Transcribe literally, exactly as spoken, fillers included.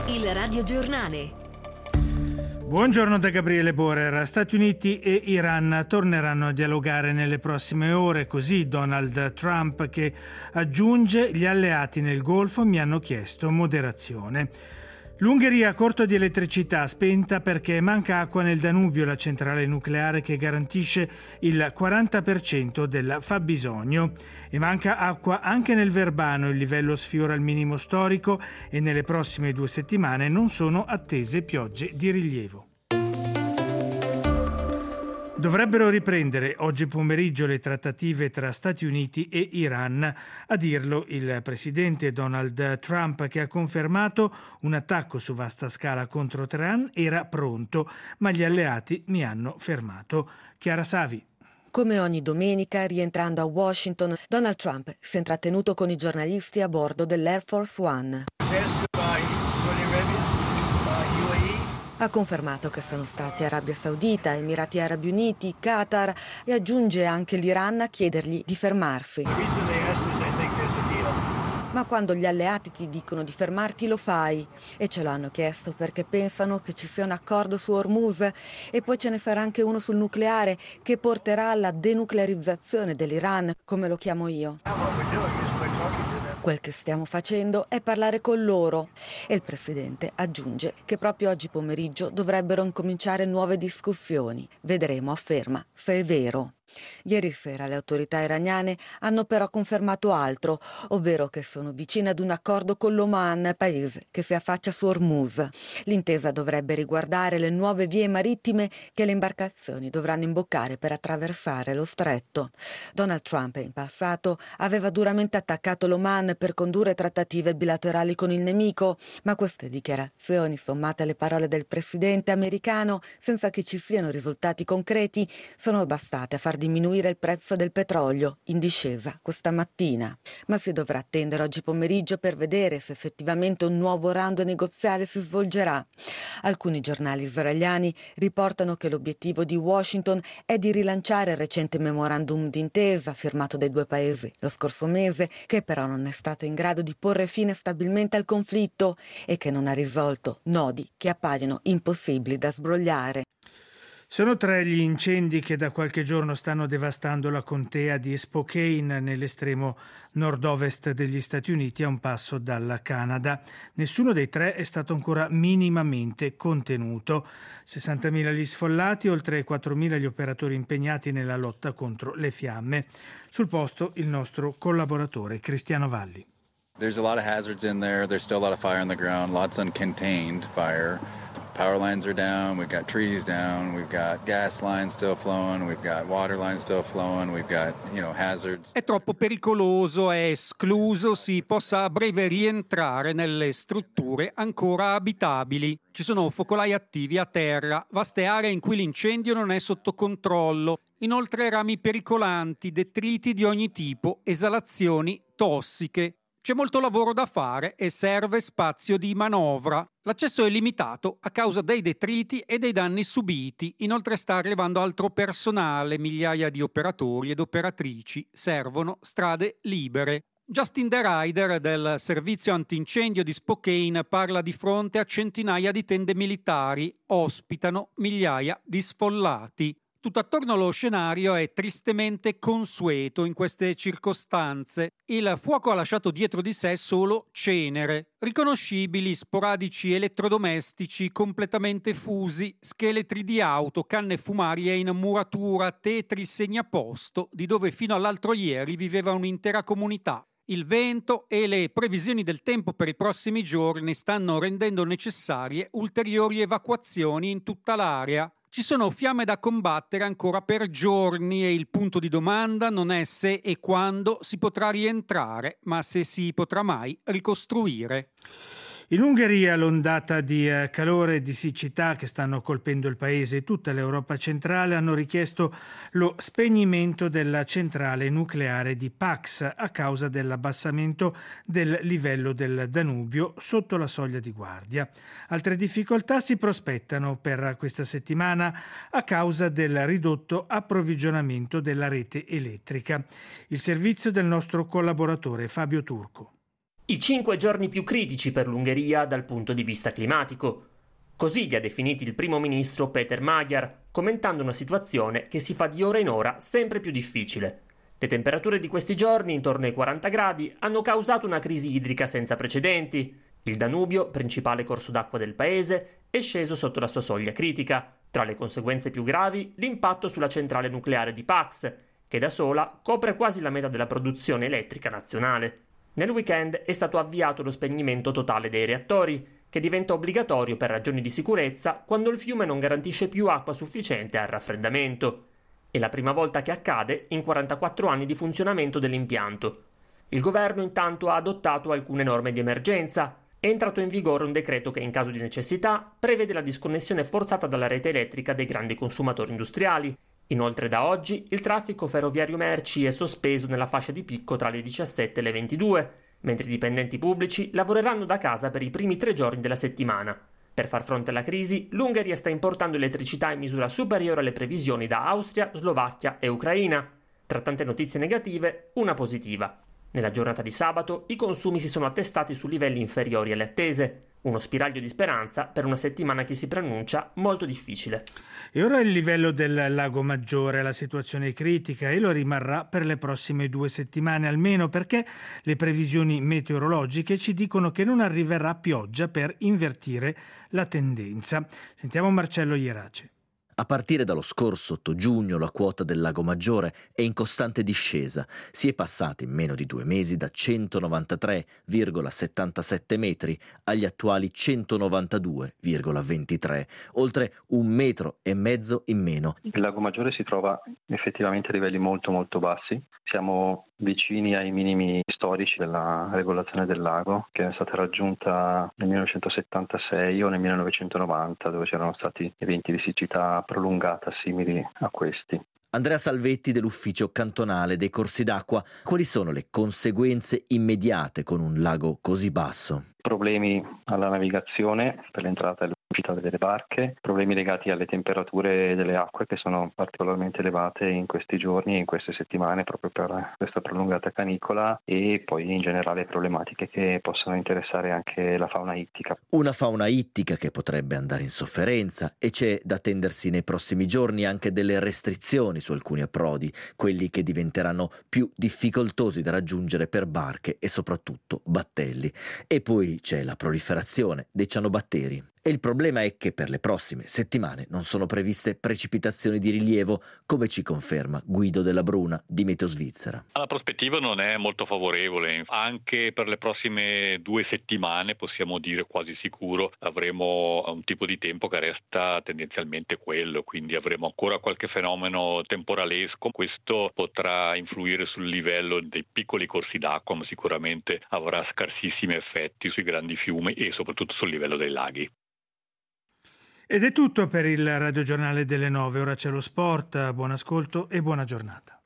Il radiogiornale. Buongiorno da Gabriele Borer. Stati Uniti e Iran torneranno a dialogare nelle prossime ore, così Donald Trump, che aggiunge: gli alleati nel Golfo mi hanno chiesto moderazione. L'Ungheria corto di elettricità, spenta perché manca acqua nel Danubio, la centrale nucleare che garantisce il quaranta per cento del fabbisogno. E manca acqua anche nel Verbano, il livello sfiora il minimo storico e nelle prossime due settimane non sono attese piogge di rilievo. Dovrebbero riprendere oggi pomeriggio le trattative tra Stati Uniti e Iran, a dirlo il presidente Donald Trump, che ha confermato un attacco su vasta scala contro Teheran era pronto, ma gli alleati mi hanno fermato. Chiara Savi. Come ogni domenica, rientrando a Washington, Donald Trump si è intrattenuto con i giornalisti a bordo dell'Air Force One. Ha confermato che sono stati Arabia Saudita, Emirati Arabi Uniti, Qatar e aggiunge anche l'Iran a chiedergli di fermarsi. Ma quando gli alleati ti dicono di fermarti lo fai, e ce l'hanno chiesto perché pensano che ci sia un accordo su Hormuz e poi ce ne sarà anche uno sul nucleare che porterà alla denuclearizzazione dell'Iran, come lo chiamo io. Quel che stiamo facendo è parlare con loro, e il presidente aggiunge che proprio oggi pomeriggio dovrebbero incominciare nuove discussioni. Vedremo, afferma, se è vero. Ieri sera le autorità iraniane hanno però confermato altro, ovvero che sono vicine ad un accordo con l'Oman, paese che si affaccia su Hormuz. L'intesa dovrebbe riguardare le nuove vie marittime che le imbarcazioni dovranno imboccare per attraversare lo stretto. Donald Trump in passato aveva duramente attaccato l'Oman per condurre trattative bilaterali con il nemico, ma queste dichiarazioni, sommate alle parole del presidente americano, senza che ci siano risultati concreti, sono bastate a far diminuire il prezzo del petrolio, in discesa questa mattina. Ma si dovrà attendere oggi pomeriggio per vedere se effettivamente un nuovo round negoziale si svolgerà. Alcuni giornali israeliani riportano che l'obiettivo di Washington è di rilanciare il recente memorandum d'intesa firmato dai due paesi lo scorso mese, che però non è stato in grado di porre fine stabilmente al conflitto e che non ha risolto nodi che appaiono impossibili da sbrogliare. Sono tre gli incendi che da qualche giorno stanno devastando la contea di Spokane nell'estremo nord-ovest degli Stati Uniti, a un passo dal Canada. Nessuno dei tre è stato ancora minimamente contenuto. sessantamila gli sfollati, oltre quattromila gli operatori impegnati nella lotta contro le fiamme. Sul posto il nostro collaboratore Cristiano Valli. There's a lot of hazards in there. There's still a lot of fire on the ground, lots of uncontained fire. Power lines are down, we've got trees down, we've got gas lines still flowing, we've got water lines still flowing, we've got, you know, hazards. È troppo pericoloso, è escluso si possa a breve rientrare nelle strutture ancora abitabili. Ci sono focolai attivi a terra, vaste aree in cui l'incendio non è sotto controllo. Inoltre rami pericolanti, detriti di ogni tipo, esalazioni tossiche. C'è molto lavoro da fare e serve spazio di manovra. L'accesso è limitato a causa dei detriti e dei danni subiti. Inoltre sta arrivando altro personale, migliaia di operatori ed operatrici. Servono strade libere. Justin De Rider del servizio antincendio di Spokane parla di fronte a centinaia di tende militari. Ospitano migliaia di sfollati. Tutt'attorno allo scenario è tristemente consueto in queste circostanze. Il fuoco ha lasciato dietro di sé solo cenere, riconoscibili sporadici elettrodomestici completamente fusi, scheletri di auto, canne fumarie in muratura, tetri segnaposto di dove fino all'altro ieri viveva un'intera comunità. Il vento e le previsioni del tempo per i prossimi giorni stanno rendendo necessarie ulteriori evacuazioni in tutta l'area. Ci sono fiamme da combattere ancora per giorni e il punto di domanda non è se e quando si potrà rientrare, ma se si potrà mai ricostruire. In Ungheria l'ondata di calore e di siccità che stanno colpendo il paese e tutta l'Europa centrale hanno richiesto lo spegnimento della centrale nucleare di Pax a causa dell'abbassamento del livello del Danubio sotto la soglia di guardia. Altre difficoltà si prospettano per questa settimana a causa del ridotto approvvigionamento della rete elettrica. Il servizio del nostro collaboratore Fabio Turco. I cinque giorni più critici per l'Ungheria dal punto di vista climatico. Così li ha definiti il primo ministro Peter Magyar, commentando una situazione che si fa di ora in ora sempre più difficile. Le temperature di questi giorni, intorno ai quaranta gradi, hanno causato una crisi idrica senza precedenti. Il Danubio, principale corso d'acqua del paese, è sceso sotto la sua soglia critica. Tra le conseguenze più gravi, l'impatto sulla centrale nucleare di Paks, che da sola copre quasi la metà della produzione elettrica nazionale. Nel weekend è stato avviato lo spegnimento totale dei reattori, che diventa obbligatorio per ragioni di sicurezza quando il fiume non garantisce più acqua sufficiente al raffreddamento. È la prima volta che accade in quarantaquattro anni di funzionamento dell'impianto. Il governo intanto ha adottato alcune norme di emergenza. È entrato in vigore un decreto che in caso di necessità prevede la disconnessione forzata dalla rete elettrica dei grandi consumatori industriali. Inoltre da oggi il traffico ferroviario merci è sospeso nella fascia di picco tra le diciassette e le ventidue, mentre i dipendenti pubblici lavoreranno da casa per i primi tre giorni della settimana. Per far fronte alla crisi, l'Ungheria sta importando elettricità in misura superiore alle previsioni da Austria, Slovacchia e Ucraina. Tra tante notizie negative, una positiva. Nella giornata di sabato i consumi si sono attestati su livelli inferiori alle attese. Uno spiraglio di speranza per una settimana che si preannuncia molto difficile. E ora il livello del Lago Maggiore, la situazione è critica e lo rimarrà per le prossime due settimane almeno, perché le previsioni meteorologiche ci dicono che non arriverà pioggia per invertire la tendenza. Sentiamo Marcello Ierace. A partire dallo scorso otto giugno la quota del Lago Maggiore è in costante discesa. Si è passati in meno di due mesi da centonovantatré virgola settantasette metri agli attuali centonovantadue virgola ventitré, oltre un metro e mezzo in meno. Il Lago Maggiore si trova effettivamente a livelli molto molto bassi. Siamo vicini ai minimi storici della regolazione del lago, che è stata raggiunta nel millenovecentosettantasei o nel millenovecentonovanta, dove c'erano stati eventi di siccità prolungata simili a questi. Andrea Salvetti dell'ufficio cantonale dei corsi d'acqua. Quali sono le conseguenze immediate con un lago così basso? Problemi alla navigazione per l'entrata e l'uscita delle barche, problemi legati alle temperature delle acque che sono particolarmente elevate in questi giorni e in queste settimane proprio per questa prolungata canicola, e poi in generale problematiche che possono interessare anche la fauna ittica. Una fauna ittica che potrebbe andare in sofferenza, e c'è da attendersi nei prossimi giorni anche delle restrizioni su alcuni approdi, quelli che diventeranno più difficoltosi da raggiungere per barche e soprattutto battelli. E poi c'è la proliferazione dei cianobatteri. E il problema è che per le prossime settimane non sono previste precipitazioni di rilievo, come ci conferma Guido Della Bruna di Meteo Svizzera. La prospettiva non è molto favorevole. Anche per le prossime due settimane, possiamo dire quasi sicuro, avremo un tipo di tempo che resta tendenzialmente quello, quindi avremo ancora qualche fenomeno temporalesco. Questo potrà influire sul livello dei piccoli corsi d'acqua, ma sicuramente avrà scarsissimi effetti sui grandi fiumi e soprattutto sul livello dei laghi. Ed è tutto per il radiogiornale delle nove, ora c'è lo sport, buon ascolto e buona giornata.